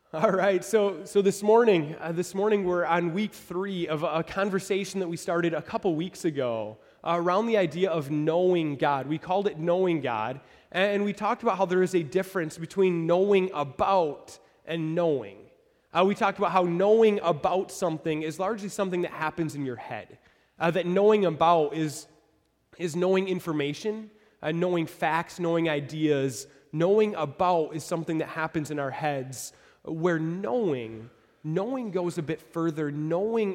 All right, so this morning we're on week 3 of a conversation that we started a couple weeks ago around the idea of knowing God. We called it Knowing God, and we talked about how there is a difference between knowing about and knowing. We talked about how knowing about something is largely something that happens in your head. That knowing about is knowing information, knowing facts, knowing ideas. Knowing about is something that happens in our heads. Where knowing goes a bit further. Knowing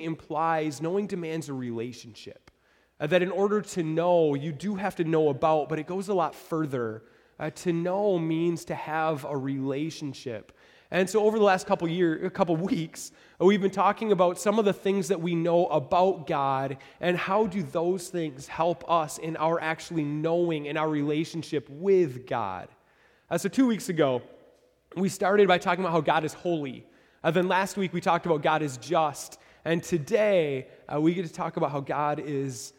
demands a relationship. That in order to know, you do have to know about, but it goes a lot further. To know means to have a relationship. And so over the last couple weeks, we've been talking about some of the things that we know about God and how do those things help us in our actually knowing and our relationship with God. So 2 weeks ago, we started by talking about how God is holy. Then last week we talked about God is just. And today we get to talk about how God is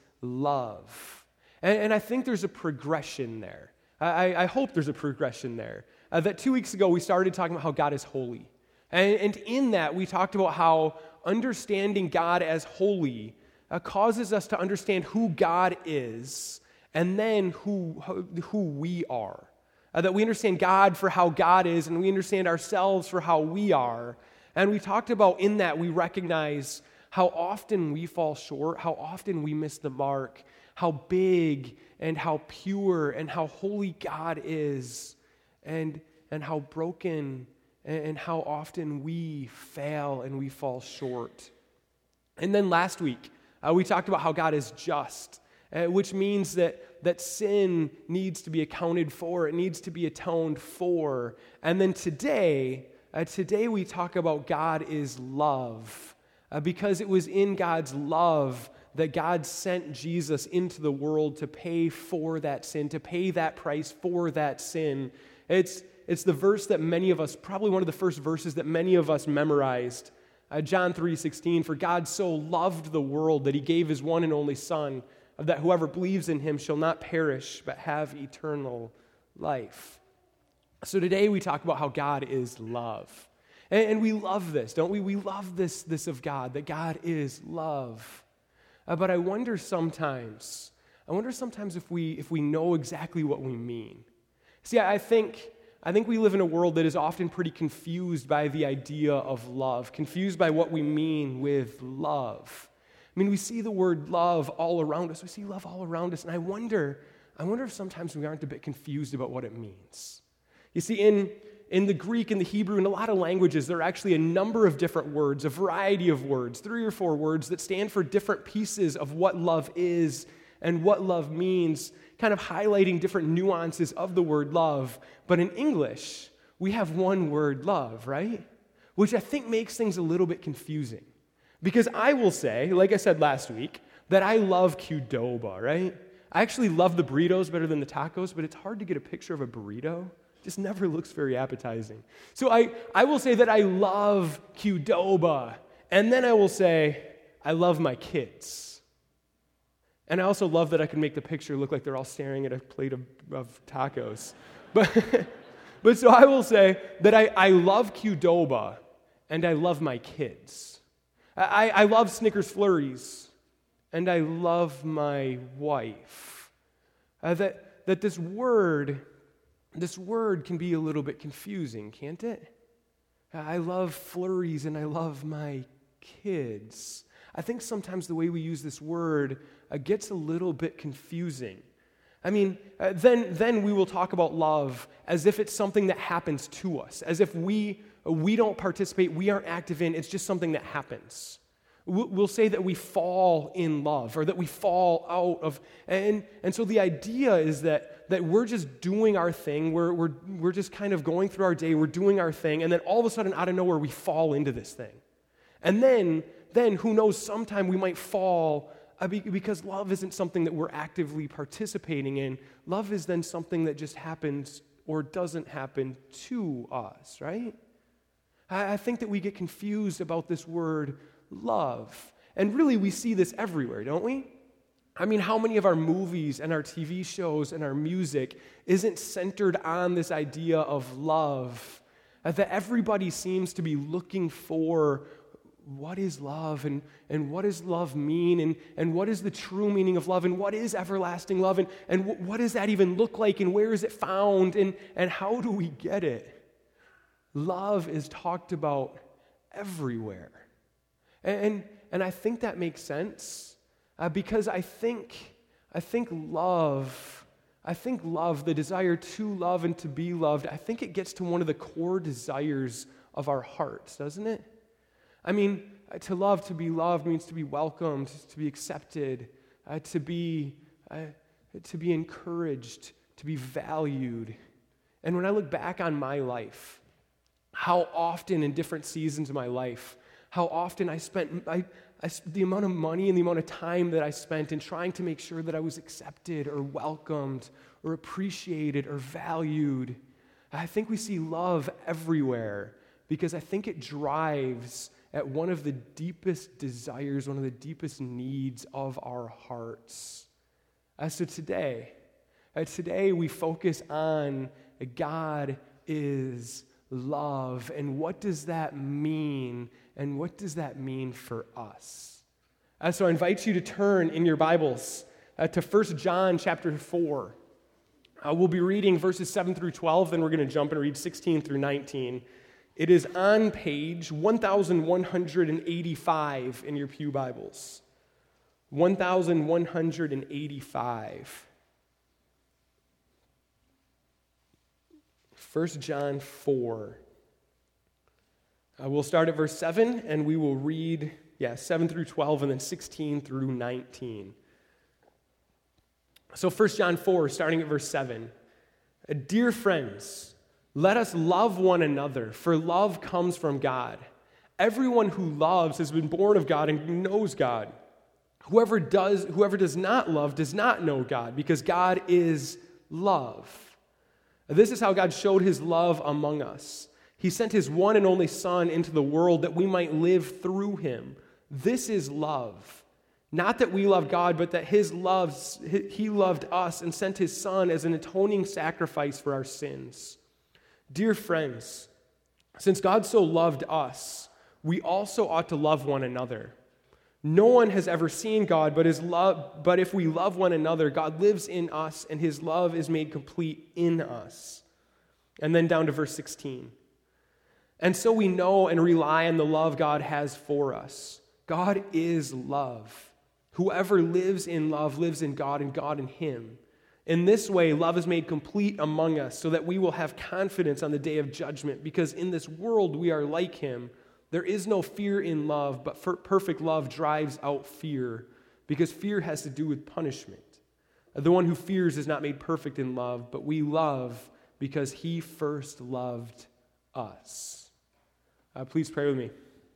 love. And I think there's a progression there. I hope there's a progression there. That 2 weeks ago we started talking about how God is holy. And in that we talked about how understanding God as holy causes us to understand who God is and then who we are. That we understand God for how God is, and we understand ourselves for how we are. And we talked about in that we recognize how often we fall short, how often we miss the mark, how big and how pure and how holy God is, and how broken and how often we fail and we fall short. And then last week, we talked about how God is just, which means that sin needs to be accounted for, it needs to be atoned for. And then today we talk about God is love, because it was in God's love that God sent Jesus into the world to pay for that sin, to pay that price for that sin. It's the verse that many of us, probably one of the first verses that many of us memorized. John 3:16, for God so loved the world that he gave his one and only Son, that whoever believes in him shall not perish, but have eternal life. So today we talk about how God is love. And we love this, don't we? We love this of God, that God is love. But I wonder sometimes if we know exactly what we mean. See, I think we live in a world that is often pretty confused by the idea of love, confused by what we mean with love. I mean, we see the word love all around us. We see love all around us, and I wonder if sometimes we aren't a bit confused about what it means. You see, in the Greek and the Hebrew, in a lot of languages, there are actually a number of different words, a variety of words, 3 or 4 words that stand for different pieces of what love is and what love means, kind of highlighting different nuances of the word love. But in English, we have one word, love, right? Which I think makes things a little bit confusing. Because I will say, like I said last week, that I love Qdoba, right? I actually love the burritos better than the tacos, but it's hard to get a picture of a burrito. It just never looks very appetizing. So I will say that I love Qdoba, and then I will say I love my kids. And I also love that I can make the picture look like they're all staring at a plate of tacos. But so I will say that I love Qdoba, and I love my kids. I love Snickers Flurries, and I love my wife. That this word can be a little bit confusing, can't it? I love Flurries, and I love my kids. I think sometimes the way we use this word gets a little bit confusing. I mean, then we will talk about love as if it's something that happens to us, as if we don't participate, we aren't active in, it's just something that happens. We'll say that we fall in love or that we fall out of, and so the idea is that we're just doing our thing, we're just kind of going through our day, we're doing our thing, and then all of a sudden out of nowhere we fall into this thing. And then who knows, sometime we might fall because love isn't something that we're actively participating in. Love is then something that just happens or doesn't happen to us, right? I think that we get confused about this word love. And really, we see this everywhere, don't we? I mean, how many of our movies and our TV shows and our music isn't centered on this idea of love? That everybody seems to be looking for what is love and what does love mean and what is the true meaning of love and what is everlasting love and what does that even look like and where is it found and how do we get it? Love is talked about everywhere. And I think that makes sense because I think love, the desire to love and to be loved, I think it gets to one of the core desires of our hearts, doesn't it? I mean, to love, to be loved means to be welcomed, to be accepted, to be encouraged, to be valued. And when I look back on my life, how often in different seasons of my life, how often I spent the amount of money and the amount of time that I spent in trying to make sure that I was accepted or welcomed or appreciated or valued. I think we see love everywhere because I think it drives at one of the deepest desires, one of the deepest needs of our hearts. So today we focus on God is love, and what does that mean, and what does that mean for us? So I invite you to turn in your Bibles to 1 John chapter 4. We'll be reading verses 7 through 12, then we're going to jump and read 16 through 19. It is on page 1185 in your pew Bibles. 1185. 1 John 4. We'll start at verse 7, and we will read 7 through 12, and then 16 through 19. So 1 John 4, starting at verse 7. Dear friends, let us love one another, for love comes from God. Everyone who loves has been born of God and knows God. Whoever does not love does not know God, because God is love. This is how God showed his love among us. He sent his one and only Son into the world that we might live through him. This is love. Not that we love God, but that he loved us and sent his Son as an atoning sacrifice for our sins. Dear friends, since God so loved us, we also ought to love one another. No one has ever seen God, but if we love one another, God lives in us, and his love is made complete in us. And then down to verse 16. And so we know and rely on the love God has for us. God is love. Whoever lives in love lives in God and God in him. In this way, love is made complete among us so that we will have confidence on the day of judgment, because in this world we are like him. There is no fear in love, but perfect love drives out fear, because fear has to do with punishment. The one who fears is not made perfect in love, but we love because he first loved us. Please pray with me.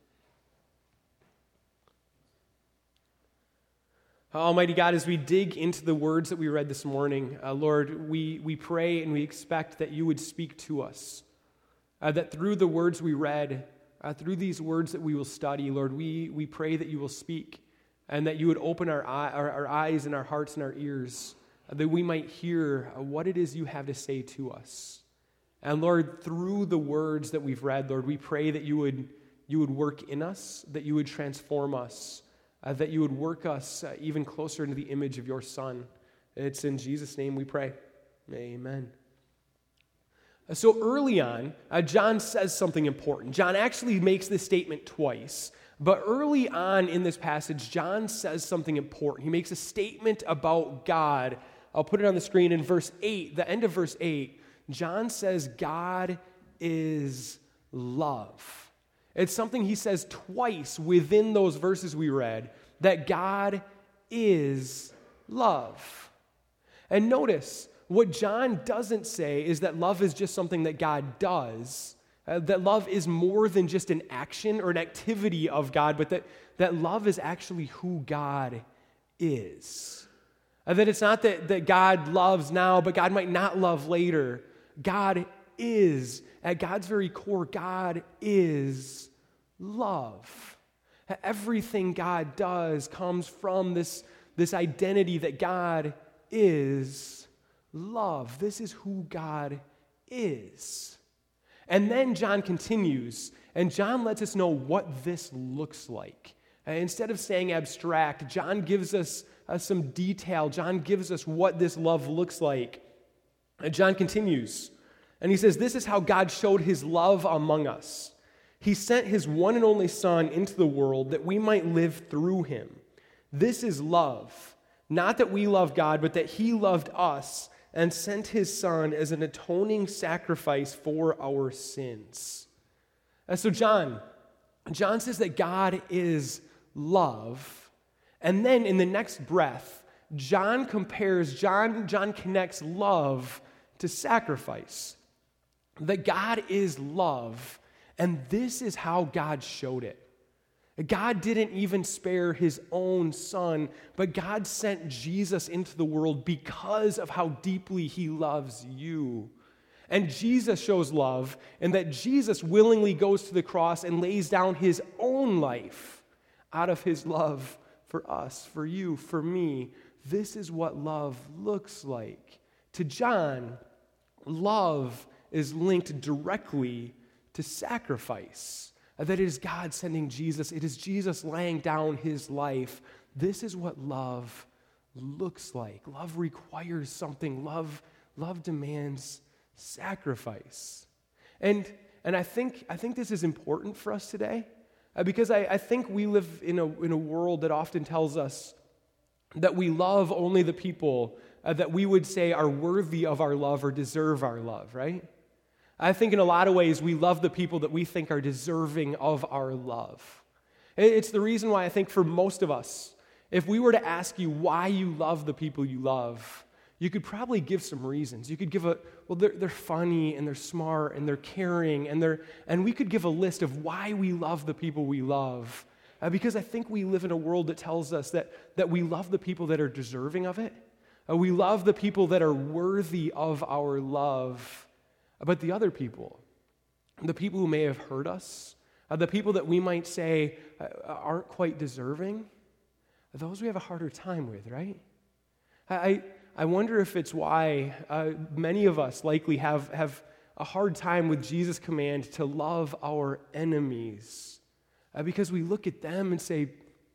Almighty God, as we dig into the words that we read this morning, Lord, we pray and we expect that you would speak to us, that through the words we read, through these words that we will study, Lord, we pray that you will speak and that you would open our eyes and our hearts and our ears, that we might hear what it is you have to say to us. And Lord, through the words that we've read, Lord, we pray that you would work in us, that you would transform us, that you would work us even closer into the image of your Son. It's in Jesus' name we pray. Amen. So early on, John says something important. John actually makes this statement twice. But early on in this passage, John says something important. He makes a statement about God. I'll put it on the screen in verse 8, the end of verse 8. John says God is love. It's something he says twice within those verses we read, that God is love. And notice, what John doesn't say is that love is just something that God does, that love is more than just an action or an activity of God, but that love is actually who God is. That it's not that God loves now, but God might not love later. God is, at God's very core, God is love. Everything God does comes from this identity that God is love. This is who God is. And then John continues, and John lets us know what this looks like. Instead of saying abstract, John gives us some detail. John gives us what this love looks like. And John continues, and he says, this is how God showed his love among us. He sent his one and only Son into the world that we might live through him. This is love, not that we love God, but that he loved us and sent his Son as an atoning sacrifice for our sins. So John says that God is love, and then in the next breath, John connects love to sacrifice. That God is love, and this is how God showed it. God didn't even spare his own Son, but God sent Jesus into the world because of how deeply he loves you. And Jesus shows love in that Jesus willingly goes to the cross and lays down his own life out of his love for us, for you, for me. This is what love looks like. To John, love is linked directly to sacrifice. That it is God sending Jesus. It is Jesus laying down his life. This is what love looks like. Love requires something. Love demands sacrifice. And I think this is important for us today because I think we live in a world that often tells us that we love only the people that we would say are worthy of our love or deserve our love, right? I think in a lot of ways we love the people that we think are deserving of our love. It's the reason why I think for most of us, if we were to ask you why you love the people you love, you could probably give some reasons. You could give they're funny and they're smart and they're caring and we could give a list of why we love the people we love. Because I think we live in a world that tells us that we love the people that are deserving of it. We love the people that are worthy of our love. But the other people, the people who may have hurt us, the people that we might say aren't quite deserving, those we have a harder time with, right? I wonder if it's why many of us likely have a hard time with Jesus' command to love our enemies. Because we look at them and say,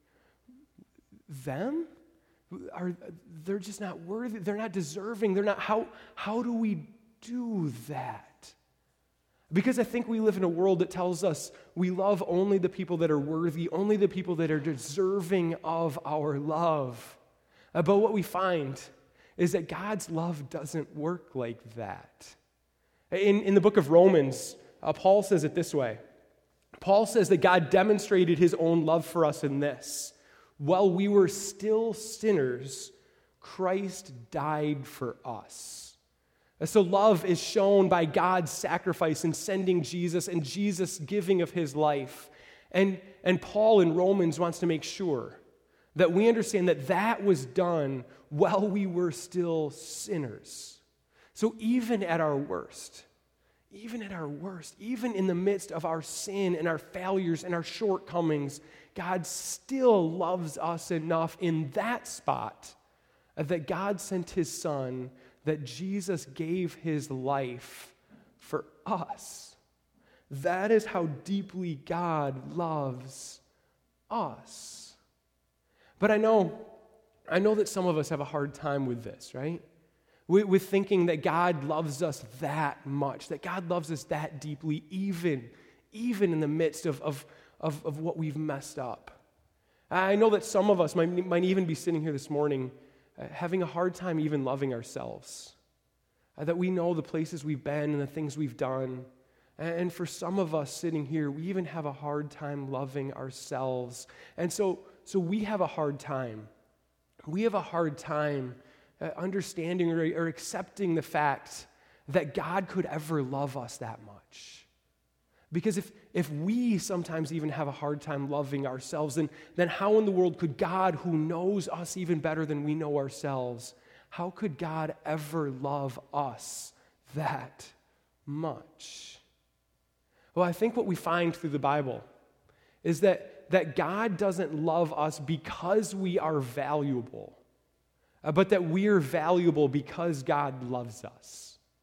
they're just not worthy, they're not deserving, how do we do that? Because I think we live in a world that tells us we love only the people that are worthy, only the people that are deserving of our love. But what we find is that God's love doesn't work like that. In the book of Romans, Paul says it this way. Paul says that God demonstrated his own love for us in this. While we were still sinners, Christ died for us. So love is shown by God's sacrifice in sending Jesus and Jesus' giving of his life. And Paul in Romans wants to make sure that we understand that was done while we were still sinners. So even in our worst, even in the midst of our sin and our failures and our shortcomings, God still loves us enough in that spot that God sent his Son, that Jesus gave his life for us. That is how deeply God loves us. But I know that some of us have a hard time with this, right? With thinking that God loves us that much, that God loves us that deeply, even in the midst of what we've messed up. I know that some of us might even be sitting here this morning having a hard time even loving ourselves. That we know the places we've been and the things we've done. And for some of us sitting here, we even have a hard time loving ourselves. And so we have a hard time. We have a hard time understanding or accepting the fact that God could ever love us that much. Because if we sometimes even have a hard time loving ourselves, then how in the world could God, who knows us even better than we know ourselves, how could God ever love us that much? Well, I think what we find through the Bible is that God doesn't love us because we are valuable, but that we're valuable because God loves us.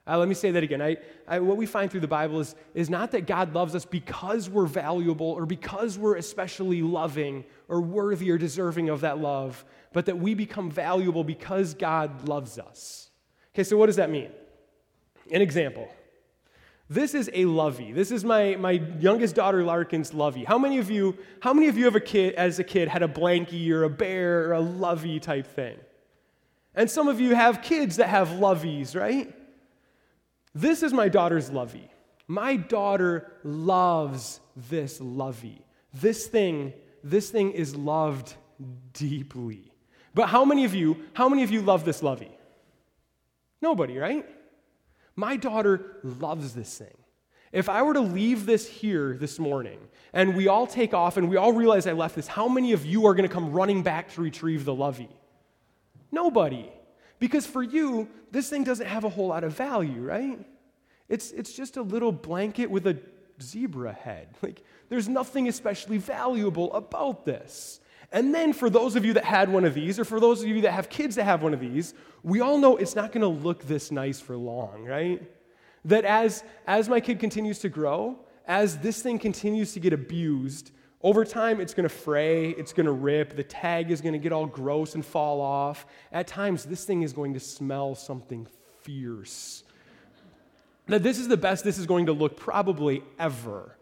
Let me say that again. What we find through the Bible is not that God loves us because we're valuable or because we're especially loving or worthy or deserving of that love, but that we become valuable because God loves us. Okay, so what does that mean? An example. This is a lovey. This is my youngest daughter Larkin's lovey. How many of you have as a kid had a blankie or a bear or a lovey type thing? And some of you have kids that have loveys, right? This is my daughter's lovey. My daughter loves this lovey. This thing is loved deeply. But how many of you love this lovey? Nobody, right? My daughter loves this thing. If I were to leave this here this morning and we all take off and we all realize I left this, how many of you are going to come running back to retrieve the lovey? Nobody. Because for you, this thing doesn't have a whole lot of value, right? It's just a little blanket with a zebra head. Like, there's nothing especially valuable about this. And then for those of you that had one of these, or for those of you that have kids that have one of these, we all know it's not going to look this nice for long, right? That as my kid continues to grow, as this thing continues to get abused, over time it's going to fray, it's going to rip, the tag is going to get all gross and fall off. At times, this thing is going to smell something fierce. Now, this is the best this is going to look probably ever.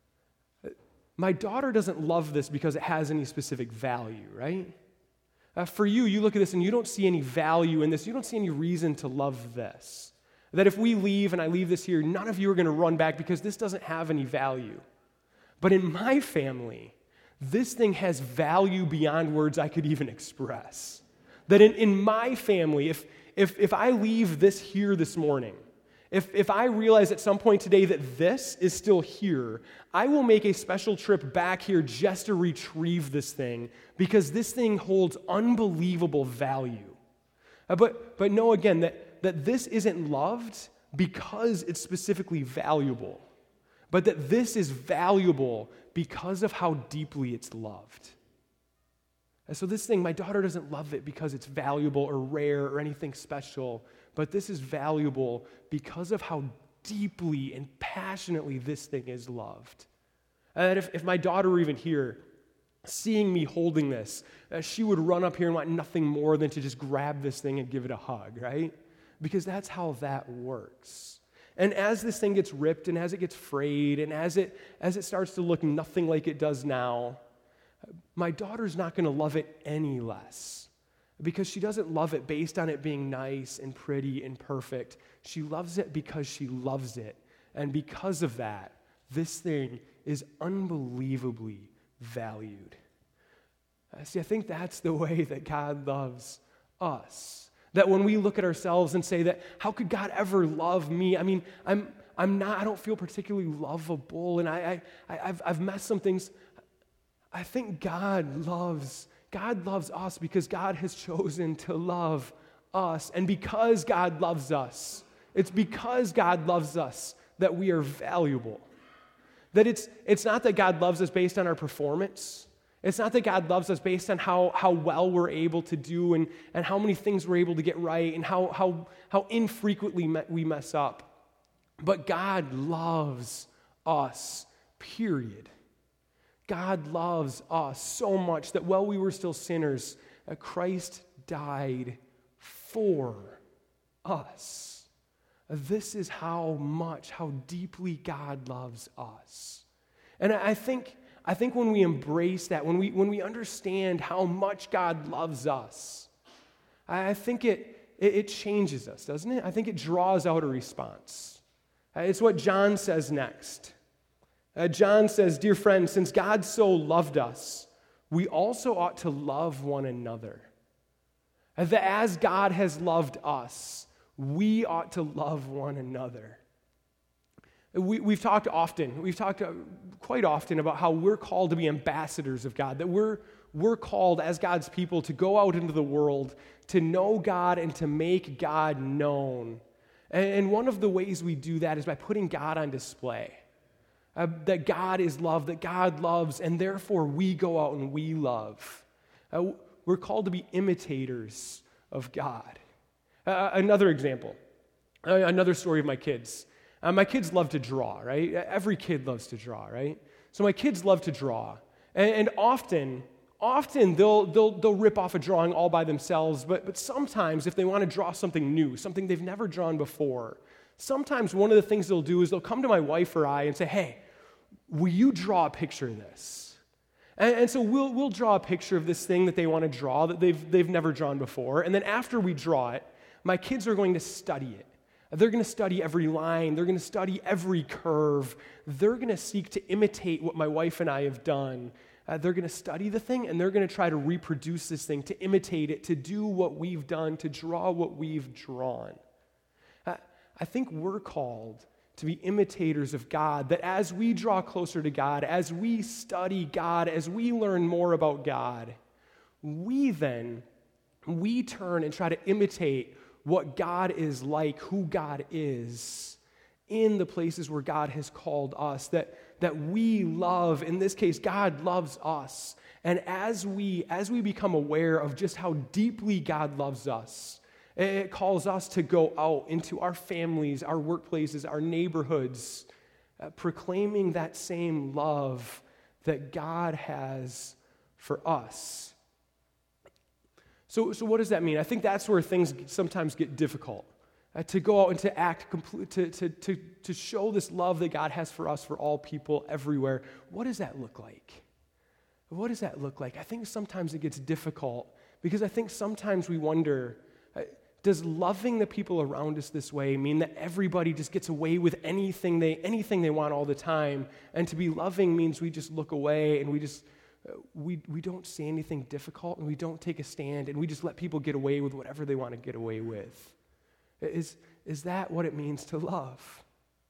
My daughter doesn't love this because it has any specific value, right? For you, you look at this and you don't see any value in this. You don't see any reason to love this. That if we leave and I leave this here, none of you are going to run back because this doesn't have any value. But in my family, this thing has value beyond words I could even express. That in my family, if I leave this here this morning, if I realize at some point today that this is still here, I will make a special trip back here just to retrieve this thing because this thing holds unbelievable value. But know again that this isn't loved because it's specifically valuable, but that this is valuable because of how deeply it's loved. And so this thing, my daughter doesn't love it because it's valuable or rare or anything special, but this is valuable because of how deeply and passionately this thing is loved. And if my daughter were even here, seeing me holding this, she would run up here and want nothing more than to just grab this thing and give it a hug, right? Because that's how that works. And as this thing gets ripped and as it gets frayed and as it starts to look nothing like it does now, my daughter's not going to love it any less. Because she doesn't love it based on it being nice and pretty and perfect. She loves it because she loves it. And because of that, this thing is unbelievably valued. See, I think that's the way that God loves us. That when we look at ourselves and say that, how could God ever love me? I mean, I don't feel particularly lovable, and I've messed some things. I think God loves us because God has chosen to love us. And because God loves us, it's because God loves us that we are valuable. That it's not that God loves us based on our performance. It's not that God loves us based on how well we're able to do and how many things we're able to get right and how infrequently we mess up. But God loves us, period. God loves us so much that while we were still sinners, Christ died for us. This is how deeply God loves us. And I think when we embrace that, when we understand how much God loves us, I think it changes us, doesn't it? I think it draws out a response. It's what John says next. John says, "Dear friends, since God so loved us, we also ought to love one another. That as God has loved us, we ought to love one another." We've talked quite often about how we're called to be ambassadors of God, that we're called as God's people to go out into the world, to know God and to make God known. And one of the ways we do that is by putting God on display. That God is love, that God loves, and therefore we go out and we love. We're called to be imitators of God. Another example. Another story of my kids. My kids love to draw, right? Every kid loves to draw, right? So my kids love to draw. And often they'll rip off a drawing all by themselves, but sometimes if they want to draw something new, something they've never drawn before, sometimes one of the things they'll do is they'll come to my wife or I and say, hey, will you draw a picture of this? And so we'll draw a picture of this thing that they want to draw that they've never drawn before. And then after we draw it, my kids are going to study it. They're going to study every line. They're going to study every curve. They're going to seek to imitate what my wife and I have done. They're going to study the thing, and they're going to try to reproduce this thing, to imitate it, to do what we've done, to draw what we've drawn. I think we're called to be imitators of God, that as we draw closer to God, as we study God, as we learn more about God, we turn and try to imitate what God is like, who God is, in the places where God has called us, that we love. In this case, God loves us. And as we become aware of just how deeply God loves us, it calls us to go out into our families, our workplaces, our neighborhoods, proclaiming that same love that God has for us. So what does that mean? I think that's where things sometimes get difficult. To go out and to act, to show this love that God has for us, for all people everywhere. What does that look like? What does that look like? I think sometimes it gets difficult because I think sometimes we wonder, does loving the people around us this way mean that everybody just gets away with anything they want all the time? And to be loving means we just look away and we don't say anything difficult and we don't take a stand and we just let people get away with whatever they want to get away with. Is that what it means to love?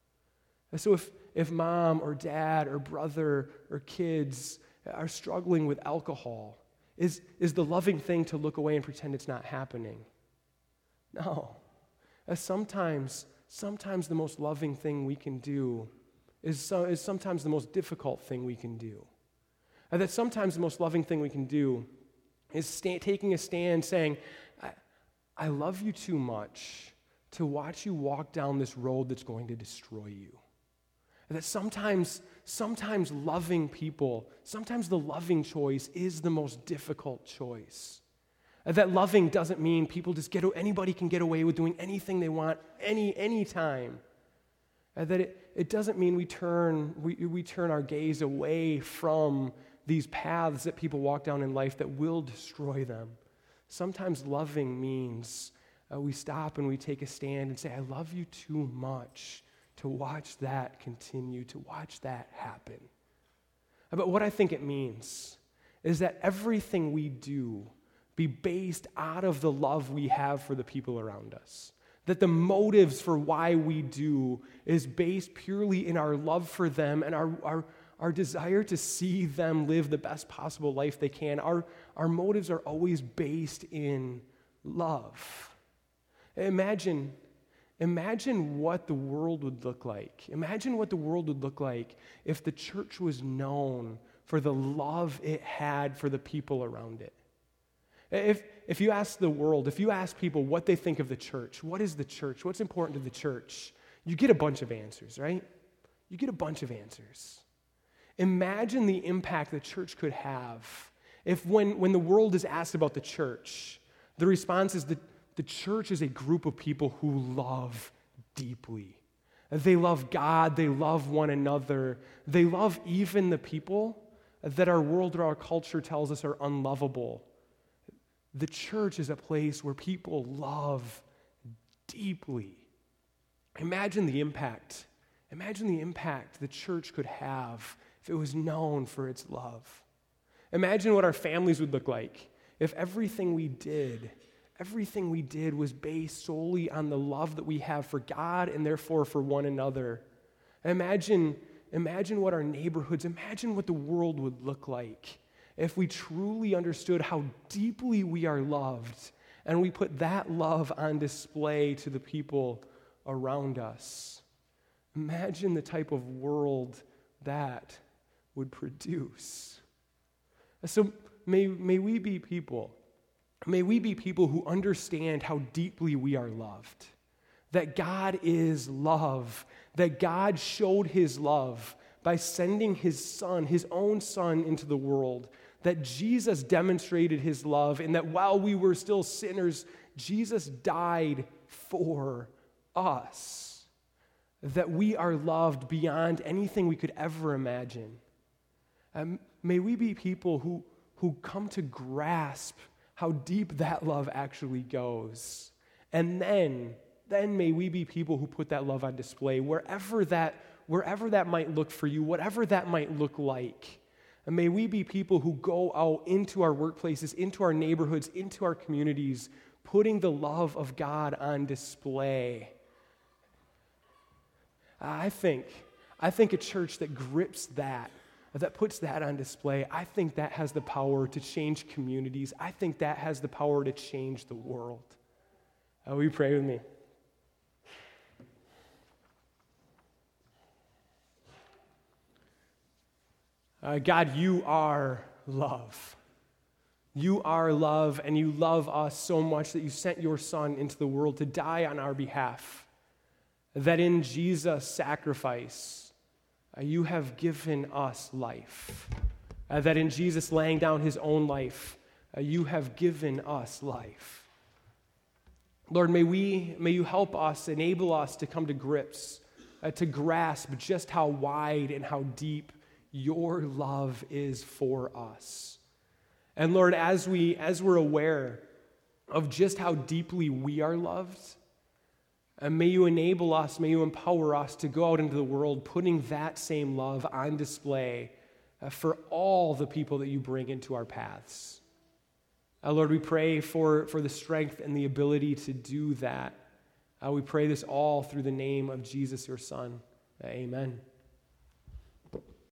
So if mom or dad or brother or kids are struggling with alcohol, is the loving thing to look away and pretend it's not happening? No. Sometimes the most loving thing we can do is sometimes the most difficult thing we can do. That sometimes the most loving thing we can do is taking a stand saying, I love you too much to watch you walk down this road that's going to destroy you. That sometimes loving people, sometimes the loving choice is the most difficult choice. That loving doesn't mean people anybody can get away with doing anything they want any time. That it doesn't mean we turn our gaze away from these paths that people walk down in life that will destroy them. Sometimes loving means we stop and we take a stand and say, I love you too much to watch that continue, to watch that happen. But what I think it means is that everything we do be based out of the love we have for the people around us. That the motives for why we do is based purely in our love for them and our desire to see them live the best possible life they can. Our motives are always based in love. Imagine what the world would look like. Imagine what the world would look like if the church was known for the love it had for the people around it. If you ask the world, if you ask people what they think of the church, what is the church, what's important to the church, you get a bunch of answers, right? You get a bunch of answers. Imagine the impact the church could have if when the world is asked about the church, the response is that the church is a group of people who love deeply. They love God, they love one another, they love even the people that our world or our culture tells us are unlovable. The church is a place where people love deeply. Imagine the impact the church could have if it was known for its love. Imagine what our families would look like if everything we did was based solely on the love that we have for God and therefore for one another. Imagine what our neighborhoods, imagine what the world would look like if we truly understood how deeply we are loved and we put that love on display to the people around us. Imagine the type of world that would produce. So may we be people who understand how deeply we are loved. that God is love, that God showed his love by sending his son, his own son, into the world, that Jesus demonstrated his love, and that while we were still sinners, Jesus died for us, that we are loved beyond anything we could ever imagine. May we be people who come to grasp how deep that love actually goes. And then may we be people who put that love on display wherever that might look for you, whatever that might look like. And may we be people who go out into our workplaces, into our neighborhoods, into our communities, putting the love of God on display. I think a church that grips that puts that on display, I think that has the power to change communities. I think that has the power to change the world. Will you pray with me? God, you are love. You are love, and you love us so much that you sent your Son into the world to die on our behalf. That in Jesus' sacrifice, you have given us life. That in Jesus laying down his own life, you have given us life. Lord, may you help us, enable us to come to grips, to grasp just how wide and how deep your love is for us. And Lord, as we're aware of just how deeply we are loved, may you enable us, may you empower us to go out into the world putting that same love on display for all the people that you bring into our paths. Lord, we pray for the strength and the ability to do that. We pray this all through the name of Jesus, your Son. Amen.